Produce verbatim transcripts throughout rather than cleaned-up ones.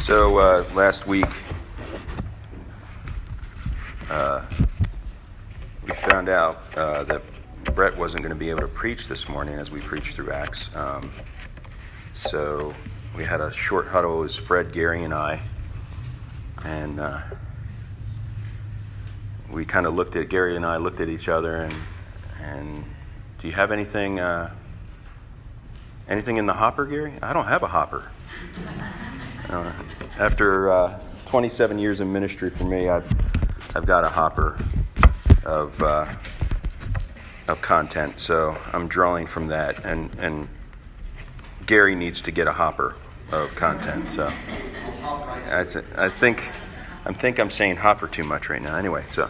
So uh, last week, uh, we found out uh, that Brett wasn't going to be able to preach this morning as we preached through Acts. Um, so we had a short huddle. It was Fred, Gary, and I. And uh, we kind of looked at, Gary and I looked at each other and, and do you have anything, uh, anything in the hopper, Gary? I don't have a hopper. Uh, after uh, twenty-seven years in ministry for me, I've I've got a hopper of uh, of content, so I'm drawing from that. And and Gary needs to get a hopper of content. So I, th- I think I think I'm saying hopper too much right now. Anyway, so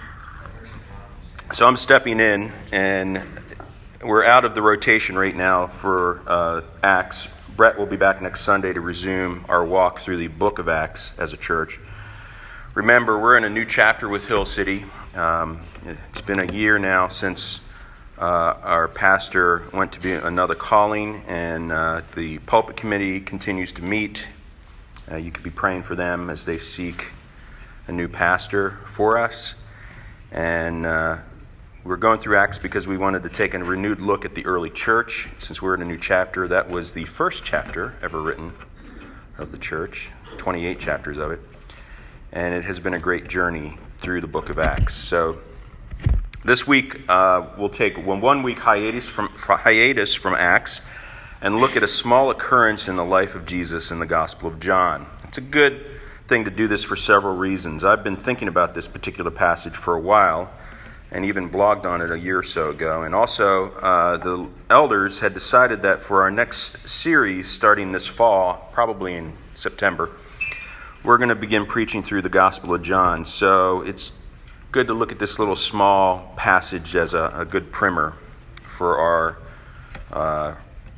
so I'm stepping in, and we're out of the rotation right now for uh, Acts. Brett will be back next Sunday to resume our walk through the book of Acts as a church. Remember, we're in a new chapter with Hill City. Um, it's been a year now since uh, our pastor went to be another calling, and uh, the pulpit committee continues to meet. Uh, you could be praying for them as they seek a new pastor for us. And uh, we're going through Acts because we wanted to take a renewed look at the early church. Since we're in a new chapter, that was the first chapter ever written of the church, twenty-eight chapters of it. And it has been a great journey through the book of Acts. So this week, uh, we'll take one, one week hiatus from, hiatus from Acts and look at a small occurrence in the life of Jesus in the Gospel of John. It's a good thing to do this for several reasons. I've been thinking about this particular passage for a while, and even blogged on it a year or so ago. And also, uh, the elders had decided that for our next series, starting this fall, probably in September, we're going to begin preaching through the Gospel of John. So it's good to look at this little small passage as a, a good primer for our uh,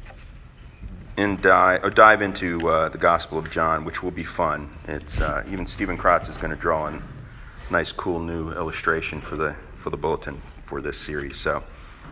in dive, or dive into uh, the Gospel of John, which will be fun. It's uh, even Stephen Kratz is going to draw a nice, cool new illustration for the for the bulletin for this series. So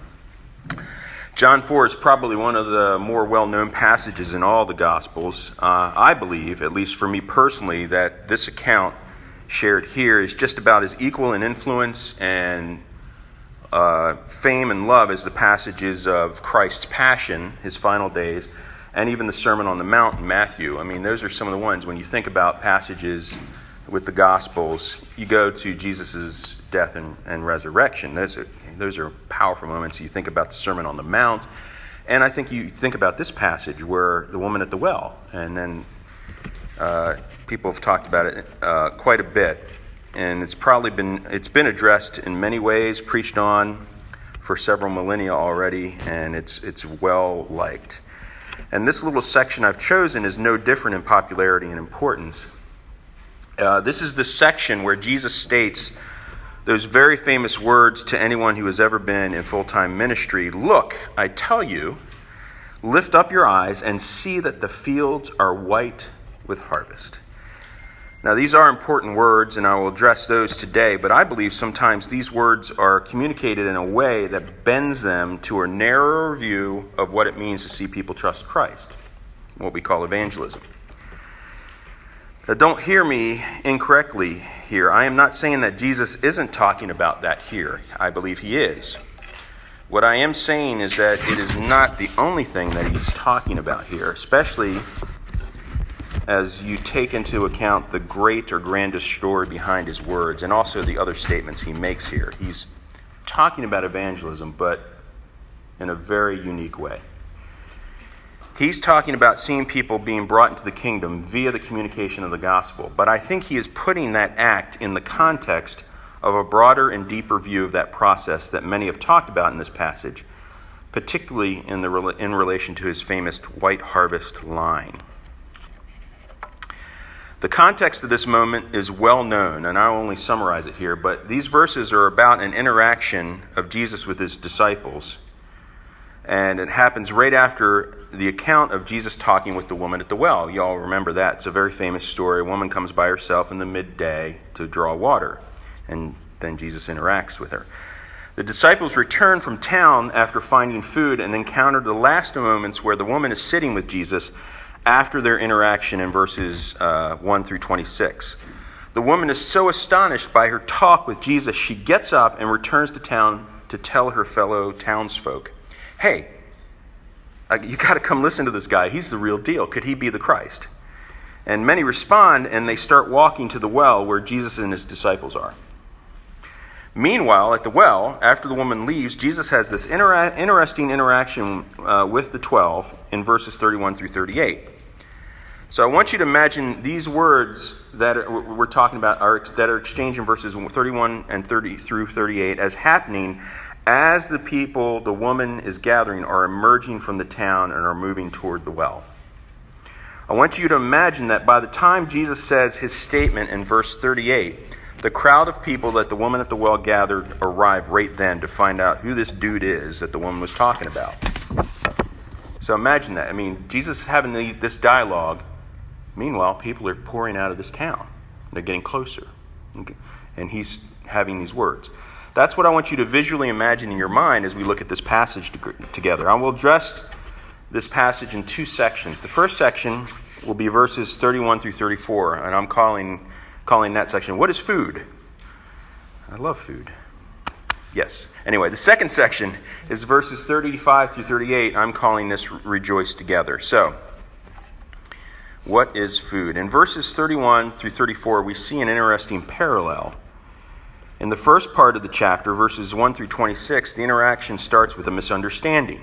John four is probably one of the more well-known passages in all the Gospels. Uh, I believe, at least for me personally, that this account shared here is just about as equal in influence and uh, fame and love as the passages of Christ's Passion, his final days, and even the Sermon on the Mount in Matthew. I mean, those are some of the ones, when you think about passages with the Gospels, you go to Jesus' death and, and resurrection. Those are, those are powerful moments. You think about the Sermon on the Mount, and I think you think about this passage where the woman at the well, and then uh, people have talked about it uh, quite a bit, and it's probably been it's been addressed in many ways, preached on for several millennia already, and it's it's well liked. And this little section I've chosen is no different in popularity and importance. Uh, this is the section where Jesus states those very famous words to anyone who has ever been in full-time ministry. Look, I tell you, lift up your eyes and see that the fields are white with harvest. Now, these are important words, and I will address those today, but I believe sometimes these words are communicated in a way that bends them to a narrower view of what it means to see people trust Christ, what we call evangelism. Now, don't hear me incorrectly here. I am not saying that Jesus isn't talking about that here. I believe he is. What I am saying is that it is not the only thing that he's talking about here, especially as you take into account the great or grandest story behind his words and also the other statements he makes here. He's talking about evangelism, but in a very unique way. He's talking about seeing people being brought into the kingdom via the communication of the gospel. But I think he is putting that act in the context of a broader and deeper view of that process that many have talked about in this passage, particularly in, the, in relation to his famous white harvest line. The context of this moment is well known, and I'll only summarize it here, but these verses are about an interaction of Jesus with his disciples. And it happens right after the account of Jesus talking with the woman at the well. You all remember that. It's a very famous story. A woman comes by herself in the midday to draw water, and then Jesus interacts with her. The disciples return from town after finding food and encounter the last moments where the woman is sitting with Jesus after their interaction in verses uh, one through twenty-six. The woman is so astonished by her talk with Jesus, she gets up and returns to town to tell her fellow townsfolk, hey, you got to come listen to this guy. He's the real deal. Could he be the Christ? And many respond, and they start walking to the well where Jesus and his disciples are. Meanwhile, at the well, after the woman leaves, Jesus has this inter- interesting interaction uh, with the twelve in verses thirty-one through thirty-eight. So I want you to imagine these words that we're talking about are, that are exchanged in verses thirty-one and thirty through thirty-eight as happening as the people the woman is gathering are emerging from the town and are moving toward the well. I want you to imagine that by the time Jesus says his statement in verse thirty-eight, the crowd of people that the woman at the well gathered arrive right then to find out who this dude is that the woman was talking about. So imagine that. I mean, Jesus is having the, this dialogue. Meanwhile, people are pouring out of this town. They're getting closer. And he's having these words. That's what I want you to visually imagine in your mind as we look at this passage to, together. I will address this passage in two sections. The first section will be verses thirty-one through thirty-four, and I'm calling calling that section, what is food? I love food. Yes. Anyway, the second section is verses thirty-five through thirty-eight. I'm calling this Rejoice Together. So, what is food? In verses thirty-one through thirty-four, we see an interesting parallel. In the first part of the chapter, verses one through twenty-six, the interaction starts with a misunderstanding.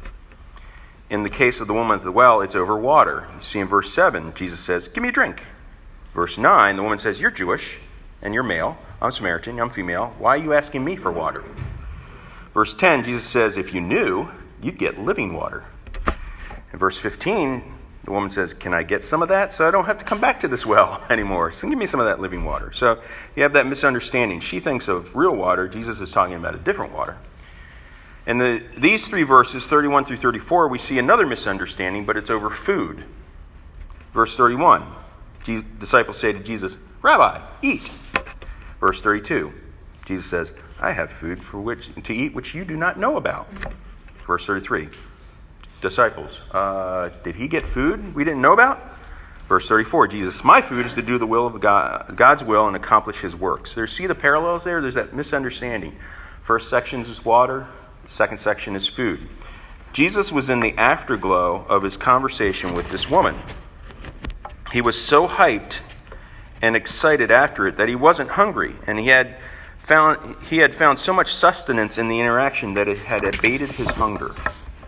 In the case of the woman at the well, it's over water. You see in verse seven, Jesus says, give me a drink. Verse nine, the woman says, you're Jewish and you're male. I'm Samaritan, I'm female. Why are you asking me for water? Verse ten, Jesus says, if you knew, you'd get living water. In verse fifteen, the woman says, can I get some of that so I don't have to come back to this well anymore? So give me some of that living water. So you have that misunderstanding. She thinks of real water. Jesus is talking about a different water. In the, these three verses, thirty-one through thirty-four, we see another misunderstanding, but it's over food. Verse thirty-one, Jesus, disciples say to Jesus, Rabbi, eat. Verse thirty-two, Jesus says, I have food for which to eat which you do not know about. Verse thirty-three, disciples, uh, did he get food we didn't know about? Verse thirty-four, Jesus, my food is to do the will of God, God's will and accomplish his works. There, see the parallels there? There's that misunderstanding. First section is water. Second section is food. Jesus was in the afterglow of his conversation with this woman. He was so hyped and excited after it that he wasn't hungry, and he had found he had found so much sustenance in the interaction that it had abated his hunger.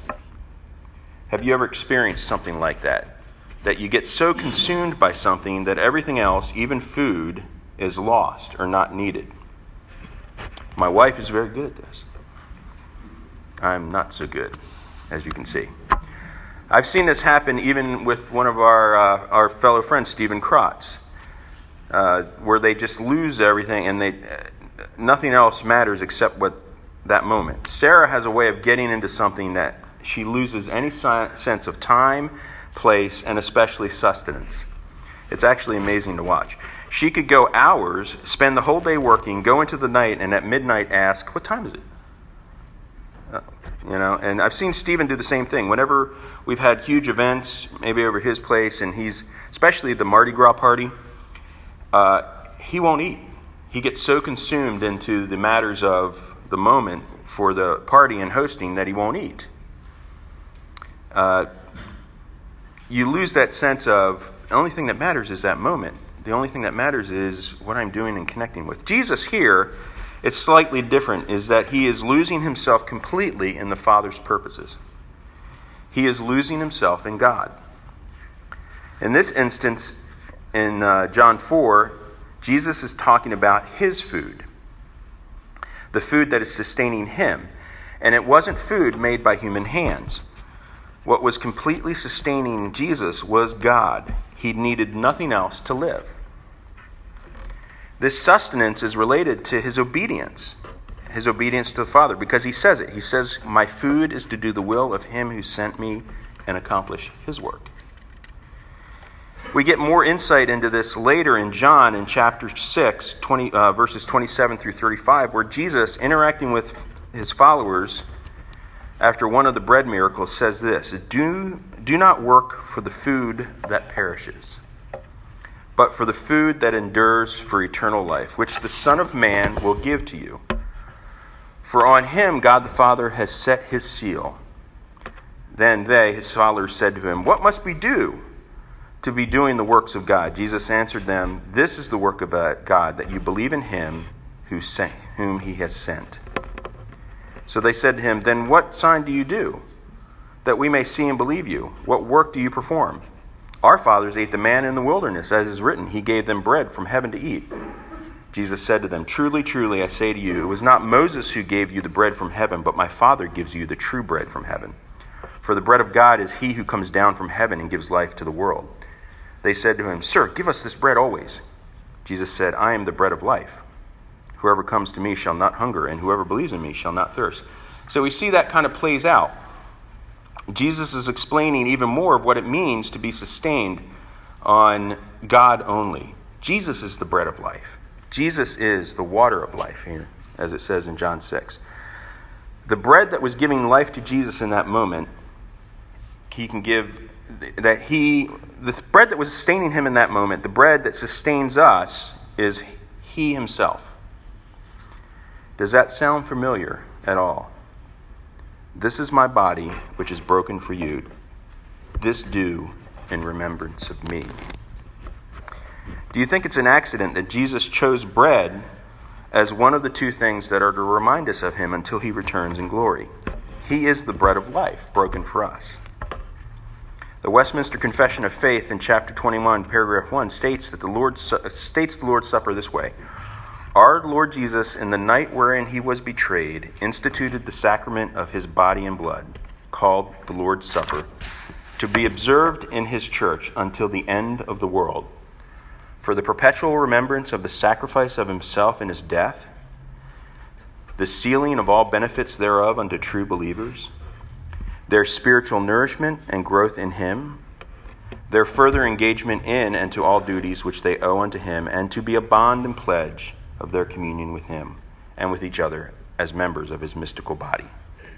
Have you ever experienced something like that? That you get so consumed by something that everything else, even food, is lost or not needed? My wife is very good at this. I'm not so good, as you can see. I've seen this happen even with one of our uh, our fellow friends, Stephen Krotz, uh, where they just lose everything and they uh, nothing else matters except what that moment. Sarah has a way of getting into something that she loses any si- sense of time, place, and especially sustenance. It's actually amazing to watch. She could go hours, spend the whole day working, go into the night, and at midnight ask, what time is it? Uh, you know, and I've seen Stephen do the same thing. Whenever we've had huge events, maybe over his place, and he's, especially the Mardi Gras party, uh, he won't eat. He gets so consumed into the matters of the moment for the party and hosting that he won't eat. Uh, you lose that sense of the only thing that matters is that moment. The only thing that matters is what I'm doing and connecting with. Jesus here, it's slightly different, is that he is losing himself completely in the Father's purposes. He is losing himself in God. In this instance, in uh, John four, Jesus is talking about his food, the food that is sustaining him. And it wasn't food made by human hands. What was completely sustaining Jesus was God. He needed nothing else to live. This sustenance is related to his obedience, his obedience to the Father, because he says it. He says, my food is to do the will of him who sent me and accomplish his work. We get more insight into this later in John in chapter six, twenty, uh, verses twenty-seven through thirty-five, where Jesus, interacting with his followers after one of the bread miracles, says this, do, do not work for the food that perishes, but for the food that endures for eternal life, which the Son of Man will give to you. For on him God the Father has set his seal." Then they, his followers, said to him, "What must we do to be doing the works of God?" Jesus answered them, "This is the work of God, that you believe in him who sent, whom he has sent." So they said to him, "Then what sign do you do, that we may see and believe you? What work do you perform? Our fathers ate the manna in the wilderness, as is written, he gave them bread from heaven to eat." Jesus said to them, "Truly, truly, I say to you, it was not Moses who gave you the bread from heaven, but my Father gives you the true bread from heaven. For the bread of God is he who comes down from heaven and gives life to the world." They said to him, "Sir, give us this bread always." Jesus said, "I am the bread of life. Whoever comes to me shall not hunger, and whoever believes in me shall not thirst." So we see that kind of plays out. Jesus is explaining even more of what it means to be sustained on God only. Jesus is the bread of life. Jesus is the water of life here, as it says in John six. The bread that was giving life to Jesus in that moment, he can give, that he, the bread that was sustaining him in that moment, the bread that sustains us is he himself. Does that sound familiar at all? "This is my body, which is broken for you. This do in remembrance of me." Do you think it's an accident that Jesus chose bread as one of the two things that are to remind us of him until he returns in glory? He is the bread of life, broken for us. The Westminster Confession of Faith in chapter twenty-one, paragraph one, states that the Lord states the Lord's Supper this way: "Our Lord Jesus, in the night wherein he was betrayed, instituted the sacrament of his body and blood, called the Lord's Supper, to be observed in his church until the end of the world, for the perpetual remembrance of the sacrifice of himself in his death, the sealing of all benefits thereof unto true believers, their spiritual nourishment and growth in him, their further engagement in and to all duties which they owe unto him, and to be a bond and pledge of their communion with him and with each other as members of his mystical body."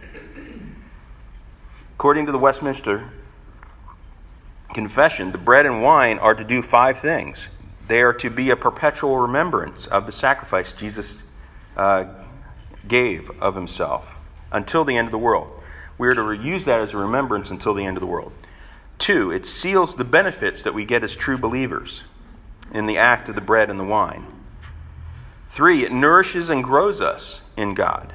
According to the Westminster Confession, the bread and wine are to do five things. They are to be a perpetual remembrance of the sacrifice Jesus uh, gave of himself until the end of the world. We are to use that as a remembrance until the end of the world. Two, it seals the benefits that we get as true believers in the act of the bread and the wine. Three, it nourishes and grows us in God.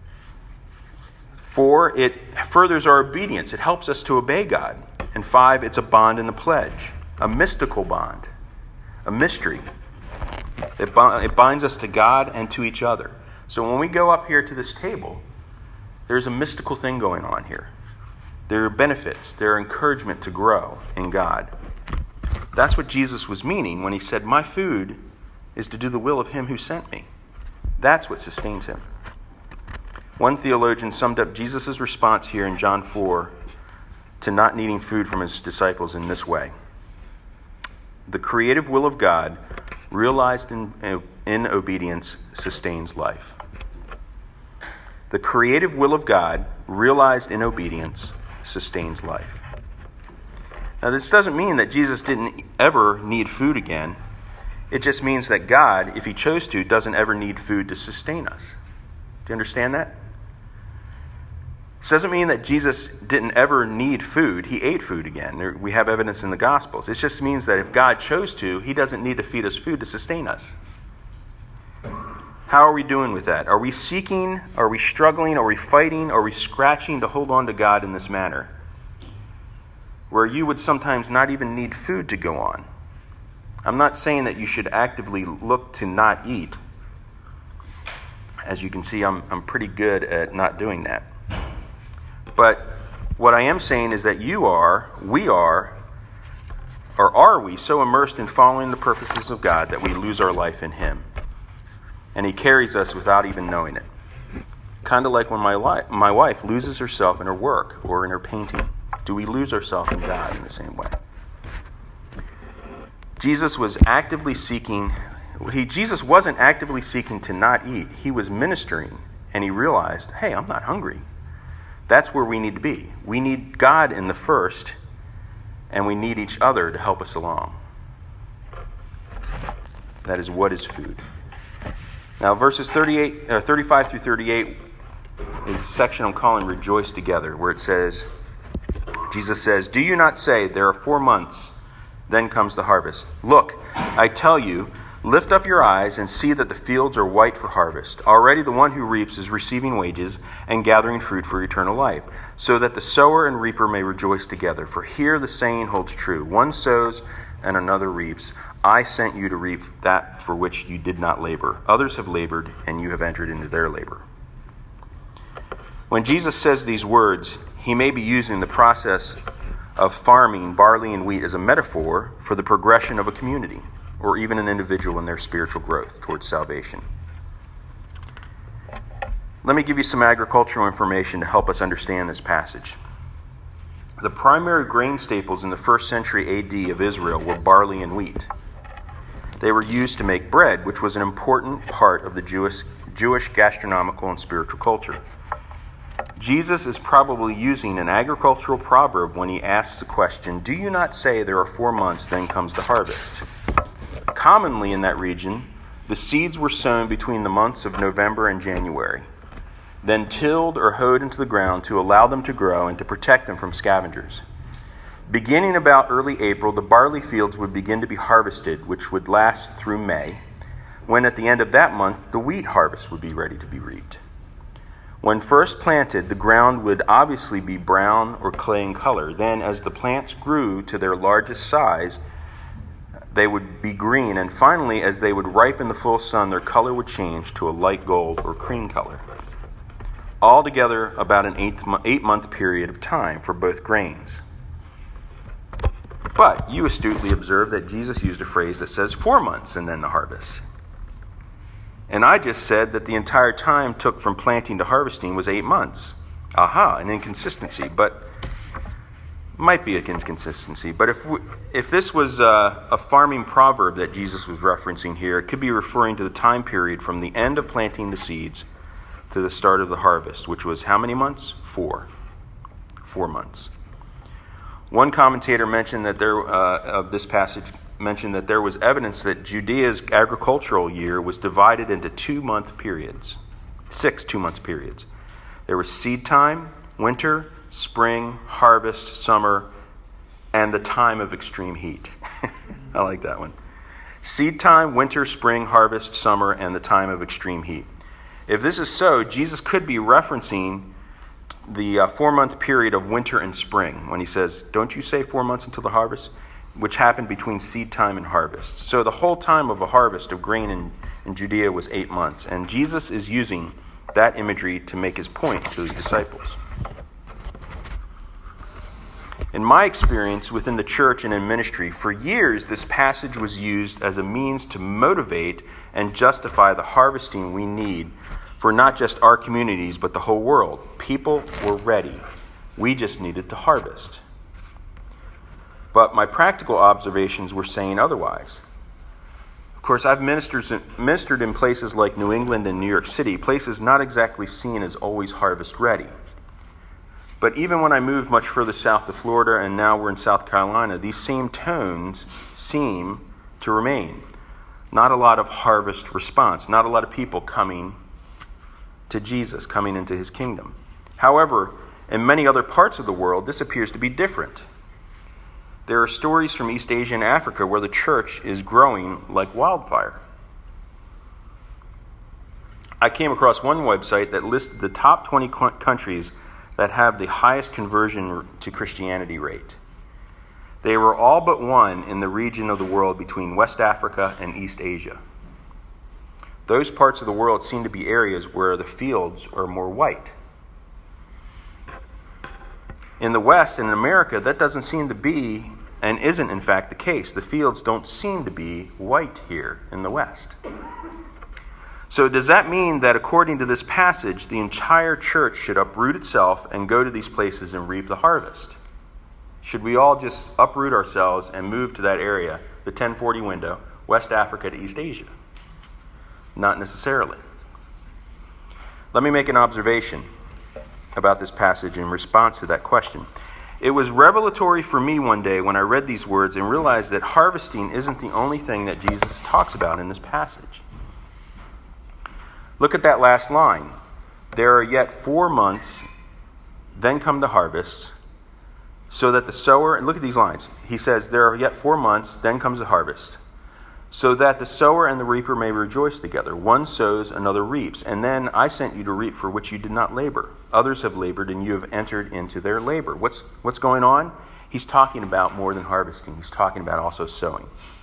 Four, it furthers our obedience. It helps us to obey God. And five, it's a bond and a pledge, a mystical bond, a mystery. It, it binds us to God and to each other. So when we go up here to this table, there's a mystical thing going on here. There are benefits. There are encouragement to grow in God. That's what Jesus was meaning when he said, "My food is to do the will of him who sent me." That's what sustains him. One theologian summed up Jesus' response here in John four to not needing food from his disciples in this way: "The creative will of God, realized in, in obedience, sustains life." The creative will of God, realized in obedience, sustains life. Now, this doesn't mean that Jesus didn't ever need food again. It just means that God, if he chose to, doesn't ever need food to sustain us. Do you understand that? This doesn't mean that Jesus didn't ever need food. He ate food again. There, we have evidence in the Gospels. It just means that if God chose to, he doesn't need to feed us food to sustain us. How are we doing with that? Are we seeking? Are we struggling? Are we fighting? Are we scratching to hold on to God in this manner, where you would sometimes not even need food to go on? I'm not saying that you should actively look to not eat. As you can see, I'm I'm pretty good at not doing that. But what I am saying is that you are, we are, or are we so immersed in following the purposes of God that we lose our life in him? And he carries us without even knowing it. Kind of like when my, li- my wife loses herself in her work or in her painting. Do we lose ourselves in God in the same way? Jesus was actively seeking, he, Jesus wasn't actively seeking to not eat. He was ministering, and he realized, hey, I'm not hungry. That's where we need to be. We need God in the first, and we need each other to help us along. That is, what is food? Now, verses thirty-eight, uh, thirty-five through thirty-eight is a section I'm calling Rejoice Together, where it says, Jesus says, "Do you not say, there are four months, then comes the harvest? Look, I tell you, lift up your eyes and see that the fields are white for harvest. Already the one who reaps is receiving wages and gathering fruit for eternal life, so that the sower and reaper may rejoice together. For here the saying holds true, one sows and another reaps. I sent you to reap that for which you did not labor. Others have labored, and you have entered into their labor." When Jesus says these words, he may be using the process of farming barley and wheat as a metaphor for the progression of a community, or even an individual in their spiritual growth towards salvation. Let me give you some agricultural information to help us understand this passage. The primary grain staples in the first century A D of Israel were barley and wheat. They were used to make bread, which was an important part of the Jewish, Jewish gastronomical and spiritual culture. Jesus is probably using an agricultural proverb when he asks the question, "Do you not say there are four months, then comes the harvest?" Commonly in that region, the seeds were sown between the months of November and January, then tilled or hoed into the ground to allow them to grow and to protect them from scavengers. Beginning about early April, the barley fields would begin to be harvested, which would last through May, when at the end of that month, the wheat harvest would be ready to be reaped. When first planted, the ground would obviously be brown or clay in color. Then, as the plants grew to their largest size, they would be green, and finally, as they would ripen in the full sun, their color would change to a light gold or cream color. Altogether, about an eight, eight-month period of time for both grains. But you astutely observe that Jesus used a phrase that says four months and then the harvest. And I just said that the entire time took from planting to harvesting was eight months. Aha, an inconsistency, but might be an inconsistency. But if we, if this was a, a farming proverb that Jesus was referencing here, it could be referring to the time period from the end of planting the seeds to the start of the harvest, which was how many months? Four. Four months. One commentator mentioned that there uh, of this passage mentioned that there was evidence that Judea's agricultural year was divided into two-month periods, six two-month periods. There was seed time, winter, spring, harvest, summer, and the time of extreme heat. I like that one. Seed time, winter, spring, harvest, summer, and the time of extreme heat. If this is so, Jesus could be referencing the uh, four-month period of winter and spring when he says, "Don't you say four months until the harvest?" which happened between seed time and harvest. So the whole time of a harvest of grain in, in Judea was eight months. And Jesus is using that imagery to make his point to his disciples. In my experience within the church and in ministry, for years this passage was used as a means to motivate and justify the harvesting we need for not just our communities, but the whole world. People were ready. We just needed to harvest. But my practical observations were saying otherwise. Of course, I've ministered, ministered in places like New England and New York City, places not exactly seen as always harvest ready. But even when I moved much further south to Florida and now we're in South Carolina, these same tones seem to remain. Not a lot of harvest response, not a lot of people coming to Jesus, coming into his kingdom. However, in many other parts of the world, this appears to be different. There are stories from East Asia and Africa where the church is growing like wildfire. I came across one website that listed the top twenty countries that have the highest conversion to Christianity rate. They were all but one in the region of the world between West Africa and East Asia. Those parts of the world seem to be areas where the fields are more white. In the West and in America, that doesn't seem to be, and isn't in fact the case. The fields don't seem to be white here in the West. So does that mean that according to this passage, the entire church should uproot itself and go to these places and reap the harvest? Should we all just uproot ourselves and move to that area, the ten forty window, West Africa to East Asia? Not necessarily. Let me make an observation about this passage in response to that question. It was revelatory for me one day when I read these words and realized that harvesting isn't the only thing that Jesus talks about in this passage. Look at that last line. There are yet four months, then come the harvest, so that the sower, and look at these lines. He says, there are yet four months, then comes the harvest, so that the sower and the reaper may rejoice together. One sows, another reaps. And then I sent you to reap for which you did not labor. Others have labored, and you have entered into their labor. What's, what's going on? He's talking about more than harvesting. He's talking about also sowing.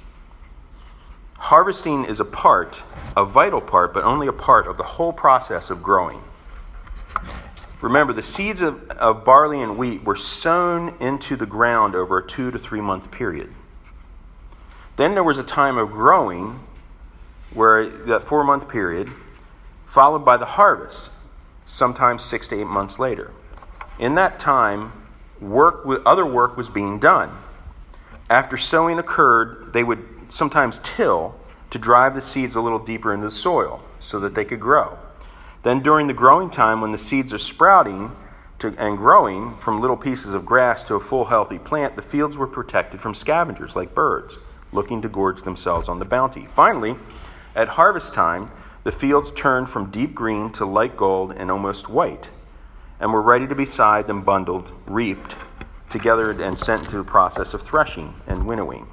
Harvesting is a part, a vital part, but only a part of the whole process of growing. Remember, the seeds of, of barley and wheat were sown into the ground over a two to three month period. Then there was a time of growing, where that four month period, followed by the harvest, sometimes six to eight months later. In that time, work, other work was being done. After sowing occurred, they would sometimes till to drive the seeds a little deeper into the soil so that they could grow. Then during the growing time, when the seeds are sprouting to, and growing from little pieces of grass to a full healthy plant, the fields were protected from scavengers like birds, looking to gorge themselves on the bounty. Finally, at harvest time, the fields turned from deep green to light gold and almost white, and were ready to be scythed and bundled, reaped together, and sent into the process of threshing and winnowing.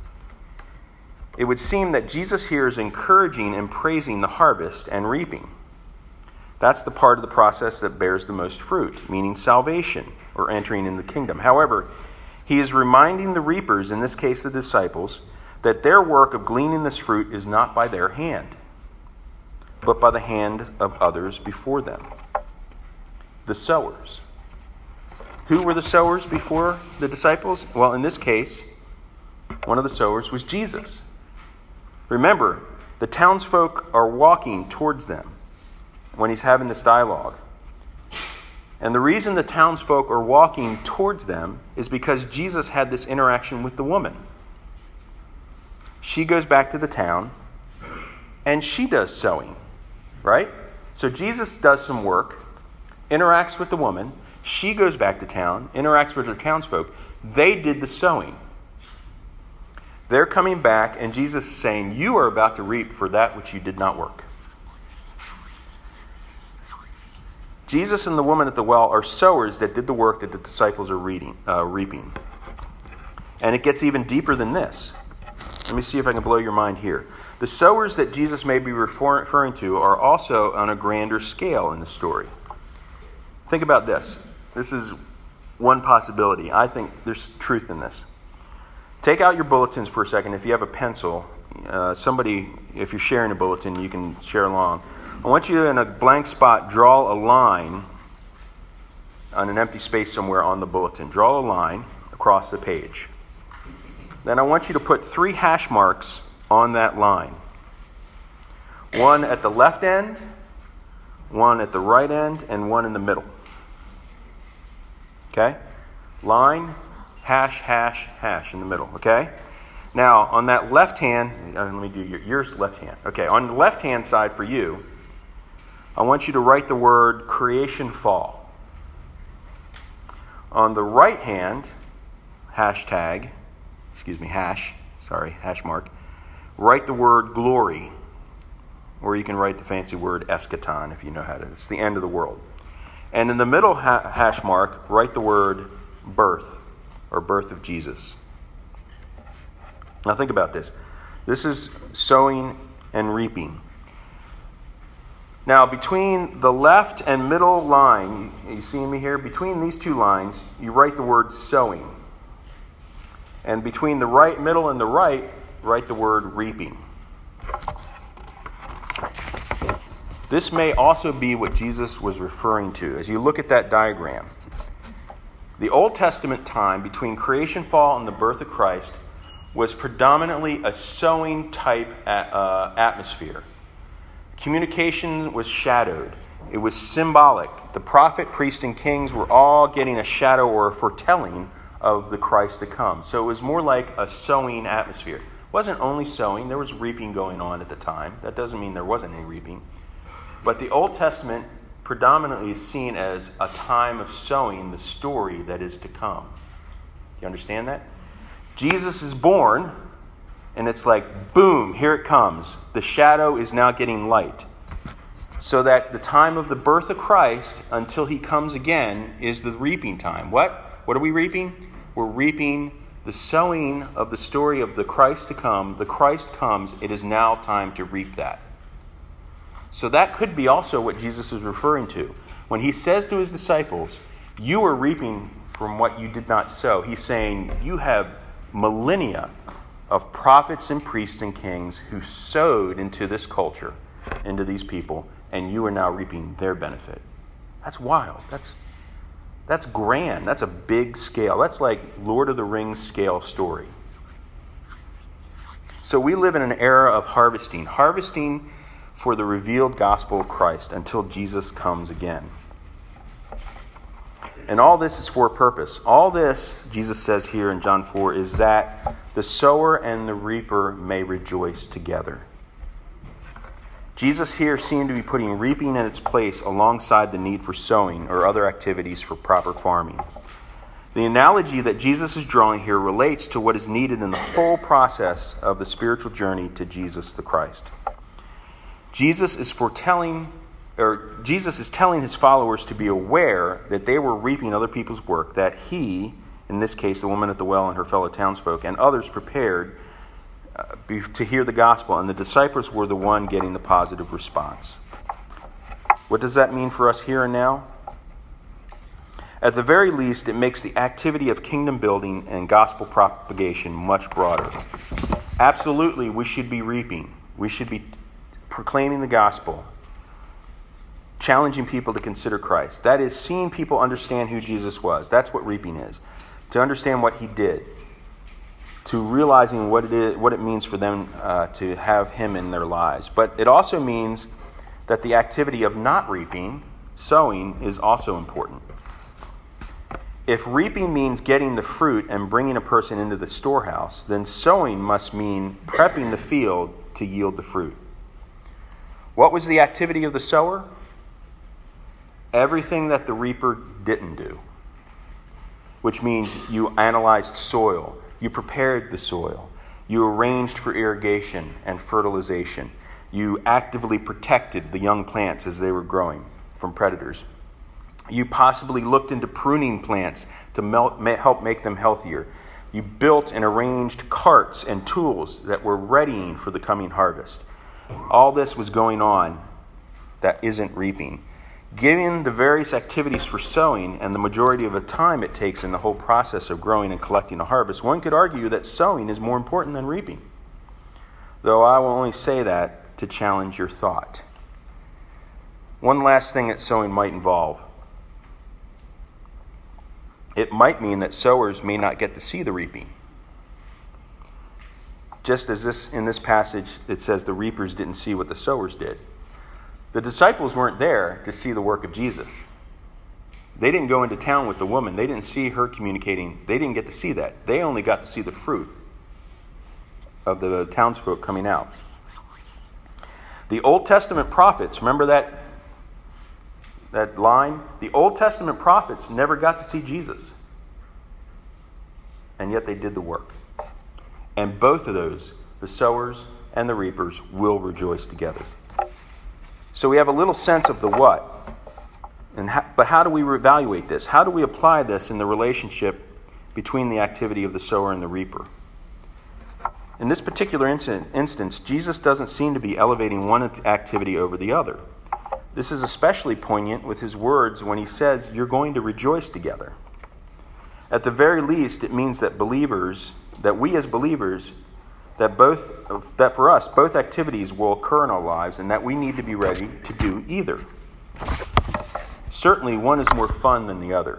It would seem that Jesus here is encouraging and praising the harvest and reaping. That's the part of the process that bears the most fruit, meaning salvation or entering in the kingdom. However, he is reminding the reapers, in this case the disciples, that their work of gleaning this fruit is not by their hand, but by the hand of others before them, the sowers. Who were the sowers before the disciples? Well, in this case, one of the sowers was Jesus. Remember, the townsfolk are walking towards them when he's having this dialogue. And the reason the townsfolk are walking towards them is because Jesus had this interaction with the woman. She goes back to the town, and she does sowing, right? So Jesus does some work, interacts with the woman. She goes back to town, interacts with the townsfolk. They did the sowing. They're coming back, and Jesus is saying, you are about to reap for that which you did not work. Jesus and the woman at the well are sowers that did the work that the disciples are reading, uh, reaping. And it gets even deeper than this. Let me see if I can blow your mind here. The sowers that Jesus may be refer- referring to are also on a grander scale in the story. Think about this. This is one possibility. I think there's truth in this. Take out your bulletins for a second. If you have a pencil, uh, somebody, if you're sharing a bulletin, you can share along. I want you to, in a blank spot, draw a line on an empty space somewhere on the bulletin. Draw a line across the page. Then I want you to put three hash marks on that line. One at the left end, one at the right end, and one in the middle. Okay? Line, hash, hash, hash in the middle. Okay? Now, on that left hand, uh, let me do your, yours left hand. Okay, on the left hand side for you, I want you to write the word creation fall. On the right hand, hashtag, excuse me, hash, sorry, hash mark, write the word glory. Or you can write the fancy word eschaton if you know how to. It's the end of the world. And in the middle ha- hash mark, write the word birth, or birth of Jesus. Now think about this. This is sowing and reaping. Now, between the left and middle line, you see me here? Between these two lines, you write the word sowing. And between the right, middle, and the right, write the word reaping. This may also be what Jesus was referring to as you look at that diagram. The Old Testament time between creation fall and the birth of Christ was predominantly a sowing type uh, atmosphere. Communication was shadowed. It was symbolic. The prophet, priest, and kings were all getting a shadow or a foretelling of the Christ to come. So it was more like a sowing atmosphere. It wasn't only sowing. There was reaping going on at the time. That doesn't mean there wasn't any reaping. But the Old Testament predominantly is seen as a time of sowing the story that is to come. Do you understand that? Jesus is born, and it's like, boom, here it comes. The shadow is now getting light. So that the time of the birth of Christ until he comes again is the reaping time. What? What are we reaping? We're reaping the sowing of the story of the Christ to come. The Christ comes. It is now time to reap that. So that could be also what Jesus is referring to. When he says to his disciples, you are reaping from what you did not sow, he's saying you have millennia of prophets and priests and kings who sowed into this culture, into these people, and you are now reaping their benefit. That's wild. That's that's grand. That's a big scale. That's like Lord of the Rings scale story. So we live in an era of harvesting. Harvesting for the revealed gospel of Christ until Jesus comes again. And all this is for a purpose. All this, Jesus says here in John four, is that the sower and the reaper may rejoice together. Jesus here seemed to be putting reaping in its place alongside the need for sowing or other activities for proper farming. The analogy that Jesus is drawing here relates to what is needed in the whole process of the spiritual journey to Jesus the Christ. Jesus is foretelling, or Jesus is telling his followers to be aware that they were reaping other people's work, that he, in this case the woman at the well and her fellow townsfolk, and others prepared uh, be, to hear the gospel, and the disciples were the one getting the positive response. What does that mean for us here and now? At the very least, it makes the activity of kingdom building and gospel propagation much broader. Absolutely, we should be reaping. We should be proclaiming the gospel, challenging people to consider Christ. That is, seeing people understand who Jesus was. That's what reaping is. To understand what he did. To realizing what it is, what it means for them uh, to have him in their lives. But it also means that the activity of not reaping, sowing, is also important. If reaping means getting the fruit and bringing a person into the storehouse, then sowing must mean prepping the field to yield the fruit. What was the activity of the sower? Everything that the reaper didn't do. Which means you analyzed soil, you prepared the soil, you arranged for irrigation and fertilization, you actively protected the young plants as they were growing from predators. You possibly looked into pruning plants to melt, help make them healthier. You built and arranged carts and tools that were readying for the coming harvest. All this was going on that isn't reaping. Given the various activities for sowing and the majority of the time it takes in the whole process of growing and collecting a harvest, one could argue that sowing is more important than reaping. Though I will only say that to challenge your thought. One last thing that sowing might involve. It might mean that sowers may not get to see the reaping. Just as this in this passage, it says the reapers didn't see what the sowers did. The disciples weren't there to see the work of Jesus. They didn't go into town with the woman. They didn't see her communicating. They didn't get to see that. They only got to see the fruit of the townsfolk coming out. The Old Testament prophets, remember that, that line? The Old Testament prophets never got to see Jesus. And yet they did the work. And both of those, the sowers and the reapers, will rejoice together. So we have a little sense of the what. And how, but how do we evaluate this? How do we apply this in the relationship between the activity of the sower and the reaper? In this particular incident, instance, Jesus doesn't seem to be elevating one activity over the other. This is especially poignant with his words when he says, you're going to rejoice together. At the very least, it means that believers, that we as believers, that both that for us, both activities will occur in our lives and that we need to be ready to do either. Certainly, one is more fun than the other.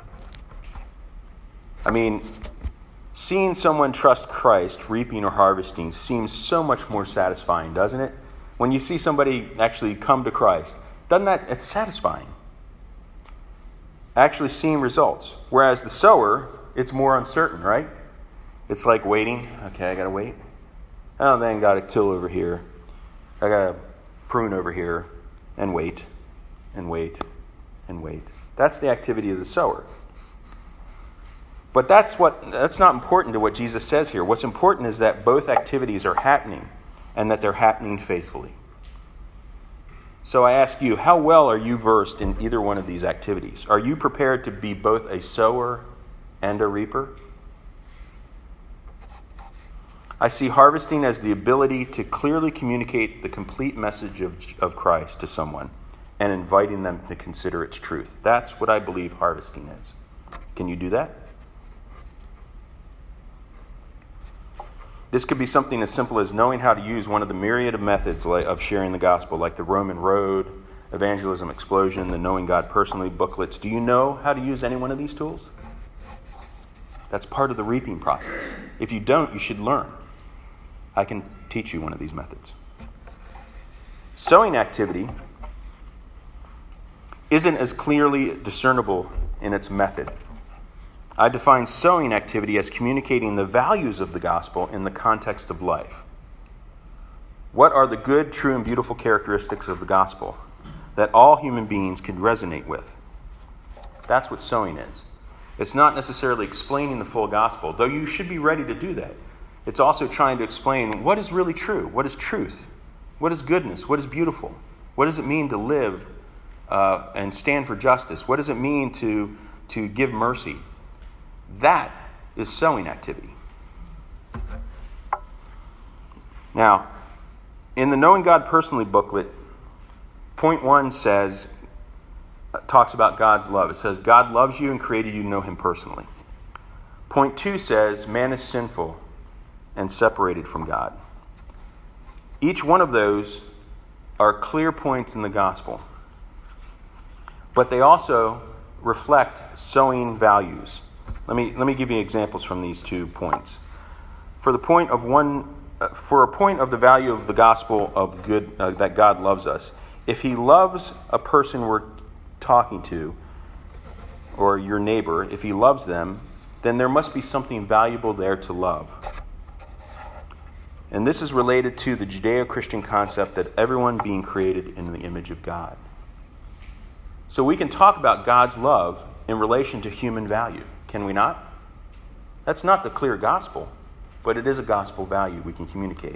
I mean, seeing someone trust Christ, reaping or harvesting, seems so much more satisfying, doesn't it? When you see somebody actually come to Christ, doesn't that, it's satisfying. Actually seeing results. Whereas the sower, it's more uncertain, right? It's like waiting. Okay, I got to wait. Oh, then got to till over here. I got to prune over here and wait. and wait and wait. That's the activity of the sower. But that's what that's not important to what Jesus says here. What's important is that both activities are happening and that they're happening faithfully. So I ask you, how well are you versed in either one of these activities? Are you prepared to be both a sower and a reaper? I see harvesting as the ability to clearly communicate the complete message of, of Christ to someone and inviting them to consider its truth. That's what I believe harvesting is. Can you do that? This could be something as simple as knowing how to use one of the myriad of methods of sharing the gospel, like the Roman Road, Evangelism Explosion, the Knowing God Personally booklets. Do you know how to use any one of these tools? That's part of the reaping process. If you don't, you should learn. I can teach you one of these methods. Sowing activity isn't as clearly discernible in its method. I define sowing activity as communicating the values of the gospel in the context of life. What are the good, true, and beautiful characteristics of the gospel that all human beings can resonate with? That's what sowing is. It's not necessarily explaining the full gospel, though you should be ready to do that. It's also trying to explain what is really true, what is truth, what is goodness, what is beautiful, what does it mean to live uh, and stand for justice, what does it mean to, to give mercy. That is sowing activity. Now, in the Knowing God Personally booklet, point one says, talks about God's love. It says, God loves you and created you to know him personally. Point two says, man is sinful and separated from God. Each one of those are clear points in the gospel, but they also reflect sowing values. Let me let me give you examples from these two points. For the point of one, uh, for a point of the value of the gospel of good uh, that God loves us. If he loves a person we're talking to, or your neighbor, if he loves them, then there must be something valuable there to love. And this is related to the Judeo-Christian concept that everyone being created in the image of God. So we can talk about God's love in relation to human value. Can we not? That's not the clear gospel, but it is a gospel value we can communicate.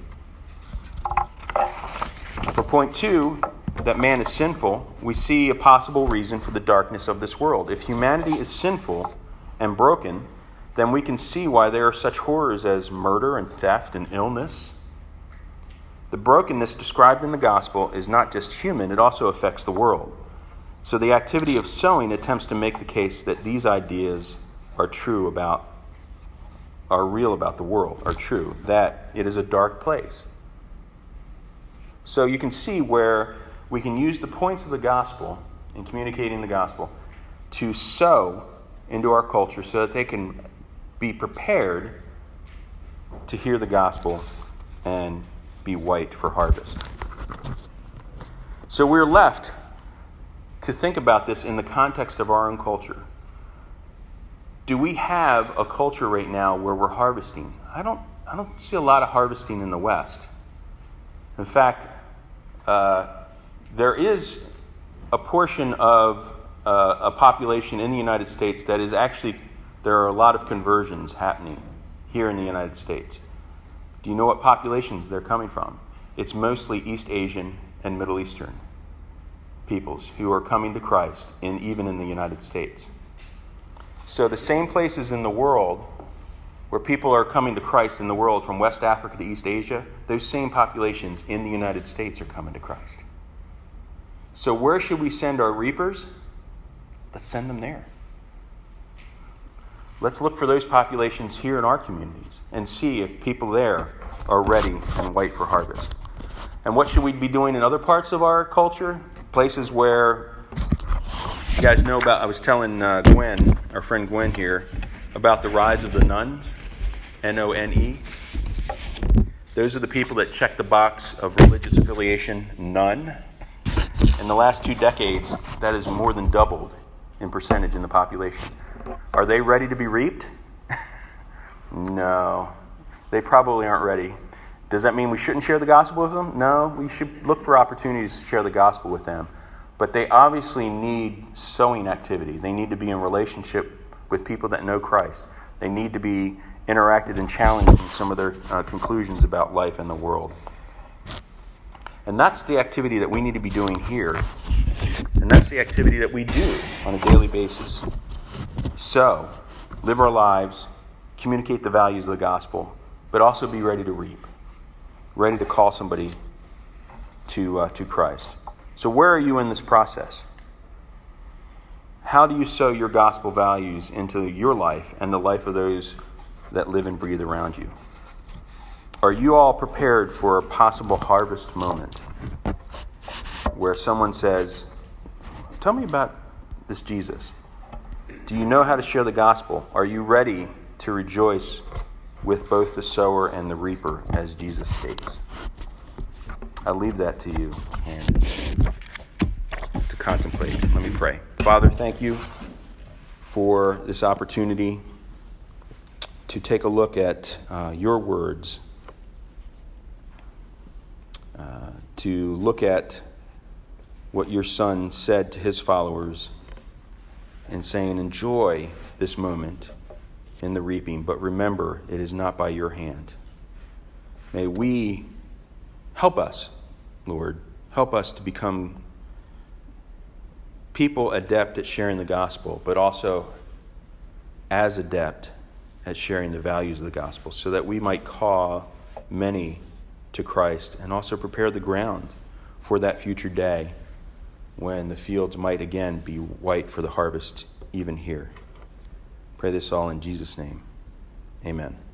For point two, that man is sinful, we see a possible reason for the darkness of this world. If humanity is sinful and broken, then we can see why there are such horrors as murder and theft and illness. The brokenness described in the gospel is not just human, it also affects the world. So the activity of sowing attempts to make the case that these ideas are true about, are real about the world, are true, that it is a dark place. So you can see where we can use the points of the gospel in communicating the gospel to sow into our culture so that they can be prepared to hear the gospel and be white for harvest. So we're left to think about this in the context of our own culture. Do we have a culture right now where we're harvesting? I don't I don't see a lot of harvesting in the West. In fact, uh, there is a portion of uh, a population in the United States that is actually, there are a lot of conversions happening here in the United States. Do you know what populations they're coming from? It's mostly East Asian and Middle Eastern peoples who are coming to Christ, in, even in the United States. So the same places in the world where people are coming to Christ in the world, from West Africa to East Asia, those same populations in the United States are coming to Christ. So where should we send our reapers? Let's send them there. Let's look for those populations here in our communities and see if people there are ready and white for harvest. And what should we be doing in other parts of our culture? Places where, you guys know about, I was telling uh, Gwen, our friend Gwen here, about the rise of the nuns, N O N E. Those are the people that check the box of religious affiliation, nun. In the last two decades, that has more than doubled in percentage in the population. Are they ready to be reaped? No. They probably aren't ready. Does that mean we shouldn't share the gospel with them? No, we should look for opportunities to share the gospel with them. But they obviously need sowing activity. They need to be in relationship with people that know Christ. They need to be interacted and challenged in some of their uh, conclusions about life and the world. And that's the activity that we need to be doing here. And that's the activity that we do on a daily basis. So, live our lives, communicate the values of the gospel, but also be ready to reap, ready to call somebody to uh, to Christ. So where are you in this process? How do you sow your gospel values into your life and the life of those that live and breathe around you? Are you all prepared for a possible harvest moment where someone says, tell me about this Jesus? Do you know how to share the gospel? Are you ready to rejoice with both the sower and the reaper, as Jesus states? I leave that to you and to contemplate. Let me pray. Father, thank you for this opportunity to take a look at uh, your words, uh, to look at what your Son said to his followers and saying, enjoy this moment in the reaping, but remember, it is not by your hand. May we help us, Lord, help us to become people adept at sharing the gospel, but also as adept at sharing the values of the gospel, so that we might call many to Christ and also prepare the ground for that future day when the fields might again be white for the harvest, even here. Pray this all in Jesus' name. Amen.